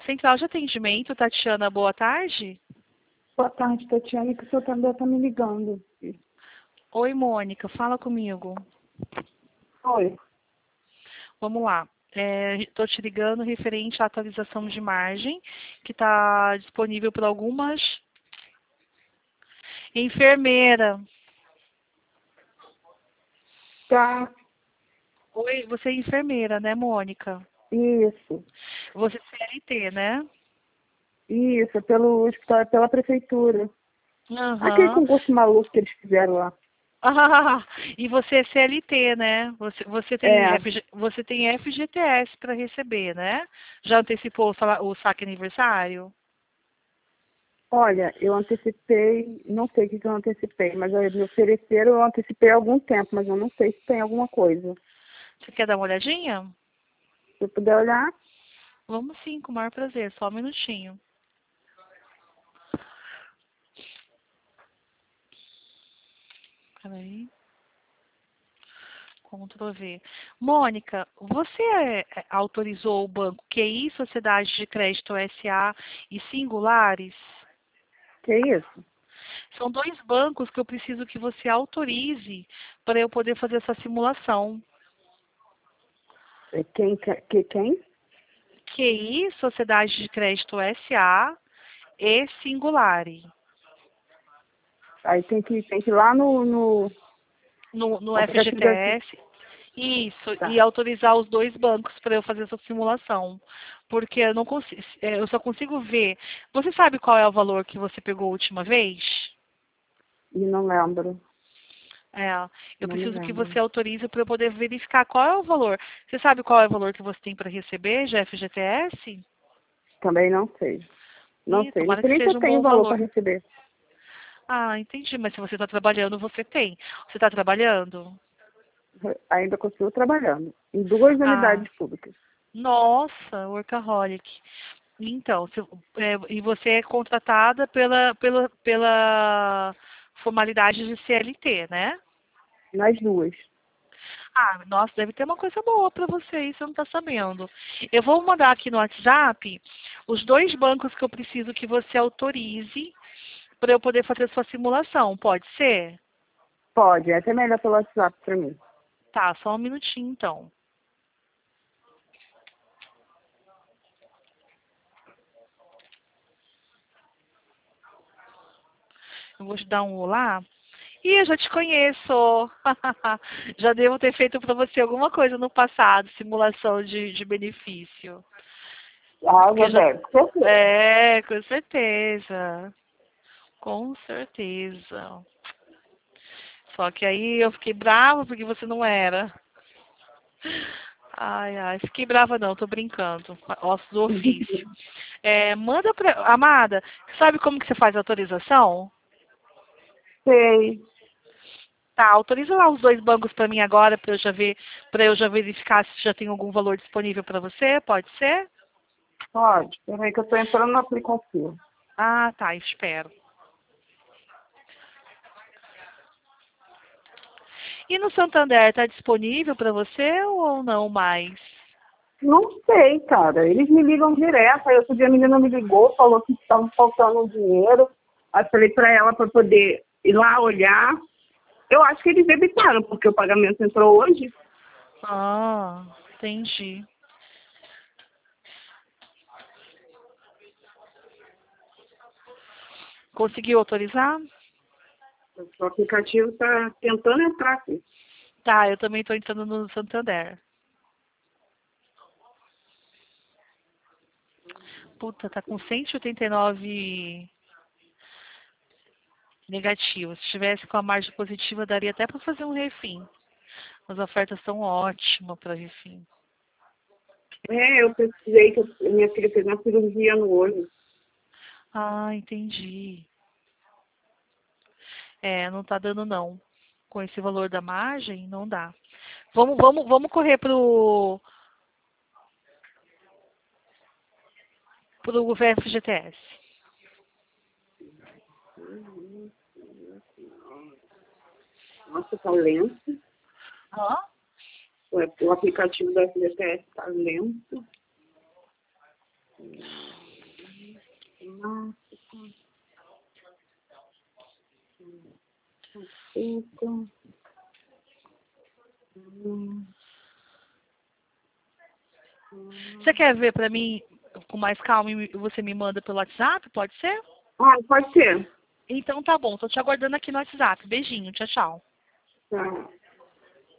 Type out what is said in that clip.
Central de atendimento, Tatiana, boa tarde. Boa tarde, Tatiana, que o seu Tandé está me ligando. Oi, Mônica, fala comigo. Oi. Vamos lá. Estou te ligando referente à atualização de margem, que está disponível para algumas enfermeira. Tá. Oi, você é enfermeira, né, Mônica? Isso. Você é CLT, né? Isso, pelo hospital, pela prefeitura. Aquele Aham. concurso maluco que eles fizeram lá. Ah, e você é CLT, né? É. Você tem FGTS para receber, né? Já antecipou o saque aniversário? Olha, eu antecipei, não sei o que eu antecipei, mas me ofereceram, eu antecipei há algum tempo, mas eu não sei se tem alguma coisa. Você quer dar uma olhadinha? Se eu puder olhar, Vamos sim, com o maior prazer. Só um minutinho. Peraí. Ctrl V. Mônica, você autorizou o banco QI, Sociedade de Crédito SA e Singulares? que é isso? São dois bancos que eu preciso que você autorize para eu poder fazer essa simulação. Quem? QI, Sociedade de Crédito SA e Singulare. Aí tem que ir lá no No aplicativo da... FGTS. Isso, e Tá. autorizar os dois bancos para eu fazer essa simulação. Porque eu não consigo, eu só consigo ver. Você sabe qual é o valor que você pegou a última vez? E não lembro. É, eu Não me preciso que lembro. você autorize para eu poder verificar qual é o valor. Você sabe qual é o valor que você tem para receber de FGTS? Também não sei. Não Ih, sei. Não tomara sei que nem se eu seja um tenho bom valor para valor. receber. Ah, entendi. Mas se você está trabalhando, você tem. Você está trabalhando? Ainda continuo trabalhando em duas Ah, unidades públicas. nossa, workaholic. Então, e você é contratada pela formalidade de CLT, né? Nas duas. Ah, nossa, deve ter uma coisa boa para você aí, você não está sabendo. Eu vou mandar aqui no WhatsApp os dois bancos que eu preciso que você autorize para eu poder fazer sua simulação. Pode ser? Pode, é até melhor pelo WhatsApp para mim. Tá, só um minutinho então. Eu vou te dar um olá. Ih, eu já te conheço. Já devo ter feito para você alguma coisa no passado, simulação de benefício. Ah, já Porque já. deve. Certeza. É, com certeza. Com certeza. Só que aí eu fiquei brava porque você não era. Ai, ai, fiquei brava não, tô brincando. Ossos do ofício. Manda pra. Amada, sabe como que você faz a autorização? Sei. Tá, autoriza lá os dois bancos para mim agora para eu já verificar se já tem algum valor disponível para você, pode ser? Pode. Peraí que eu estou entrando no aplicativo. Ah, tá, espero. E no Santander está disponível para você ou não mais? Não sei, cara. Eles me ligam direto. Aí outro dia a menina me ligou, falou que estava faltando dinheiro. Aí falei para ela para poder ir lá olhar. Eu acho que eles debitaram, porque o pagamento entrou hoje. Ah, entendi. Conseguiu autorizar? O aplicativo está tentando entrar aqui. Tá, eu também estou entrando no Santander. Puta, tá com 189 negativos. Se tivesse com a margem positiva, daria até para fazer um refim. As ofertas são ótimas para refim. Eu precisei que minha filha fez uma cirurgia no olho. Ah, entendi. Não tá dando não. Com esse valor da margem, não dá. Vamos correr pro FGTS. Nossa, tá lento. Hã? O aplicativo da FGTS tá lento. Aceito. Você quer ver pra mim com mais calma e você me manda pelo WhatsApp? Pode ser? Ah, pode ser. Então tá bom, tô te aguardando aqui no WhatsApp. Beijinho, tchau, tchau. Tá.